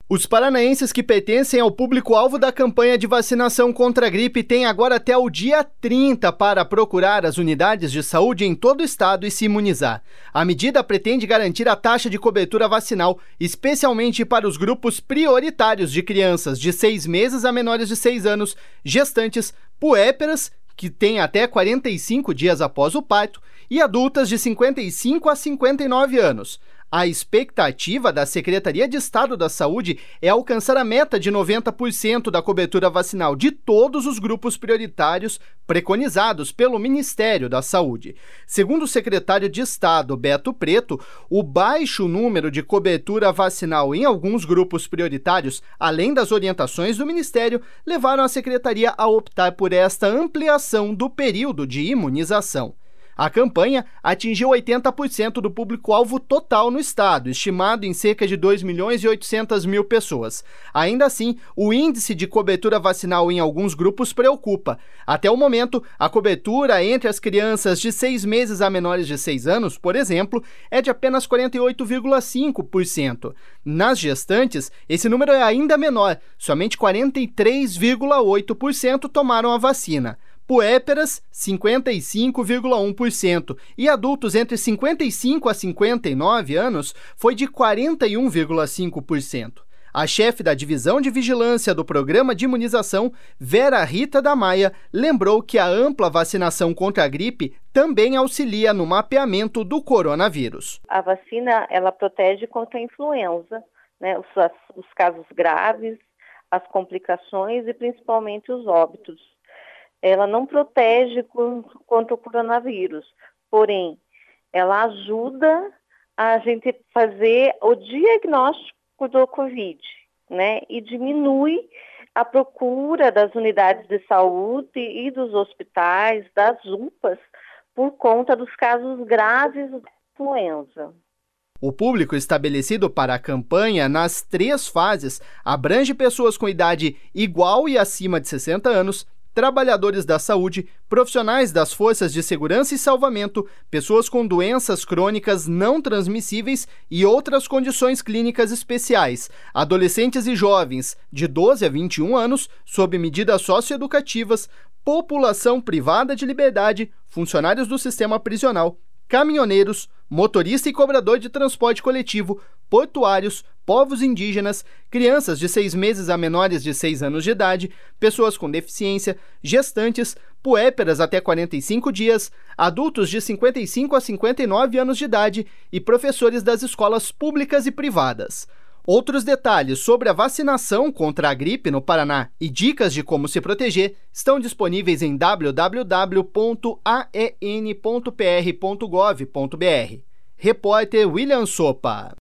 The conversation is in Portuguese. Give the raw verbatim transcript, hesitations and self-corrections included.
Os paranaenses que pertencem ao público-alvo da campanha de vacinação contra a gripe têm agora até o dia trinta para procurar as unidades de saúde em todo o estado e se imunizar. A medida pretende garantir a taxa de cobertura vacinal, especialmente para os grupos prioritários de crianças de seis meses a menores de seis anos, gestantes, puérperas, que têm até quarenta e cinco dias após o parto, e adultas de cinquenta e cinco a cinquenta e nove anos. A expectativa da Secretaria de Estado da Saúde é alcançar a meta de noventa por cento da cobertura vacinal de todos os grupos prioritários preconizados pelo Ministério da Saúde. Segundo o secretário de Estado, Beto Preto, o baixo número de cobertura vacinal em alguns grupos prioritários, além das orientações do Ministério, levaram a Secretaria a optar por esta ampliação do período de imunização. A campanha atingiu oitenta por cento do público-alvo total no estado, estimado em cerca de dois milhões e oitocentas mil pessoas. Ainda assim, o índice de cobertura vacinal em alguns grupos preocupa. Até o momento, a cobertura entre as crianças de seis meses a menores de seis anos, por exemplo, é de apenas quarenta e oito vírgula cinco por cento. Nas gestantes, esse número é ainda menor, somente quarenta e três vírgula oito por cento tomaram a vacina. Puérperas, cinquenta e cinco vírgula um por cento, e adultos entre cinquenta e cinco a cinquenta e nove anos foi de quarenta e um vírgula cinco por cento. A chefe da Divisão de Vigilância do Programa de Imunização, Vera Rita da Maia, lembrou que a ampla vacinação contra a gripe também auxilia no mapeamento do coronavírus. A vacina, ela protege contra a influenza, né, os, os casos graves, as complicações e principalmente os óbitos. Ela não protege contra o coronavírus, porém, ela ajuda a gente fazer o diagnóstico do Covid, né? E diminui a procura das unidades de saúde e dos hospitais, das U P As, por conta dos casos graves da influenza. O público estabelecido para a campanha nas três fases abrange pessoas com idade igual e acima de sessenta anos, trabalhadores da saúde, profissionais das forças de segurança e salvamento, pessoas com doenças crônicas não transmissíveis e outras condições clínicas especiais, adolescentes e jovens de doze a vinte e um anos, sob medidas socioeducativas, população privada de liberdade, funcionários do sistema prisional, caminhoneiros, motorista e cobrador de transporte coletivo, portuários, povos indígenas, crianças de seis meses a menores de seis anos de idade, pessoas com deficiência, gestantes, puérperas até quarenta e cinco dias, adultos de cinquenta e cinco a cinquenta e nove anos de idade e professores das escolas públicas e privadas. Outros detalhes sobre a vacinação contra a gripe no Paraná e dicas de como se proteger estão disponíveis em w w w ponto a e n ponto p r ponto gov ponto b r. Repórter William Sopa.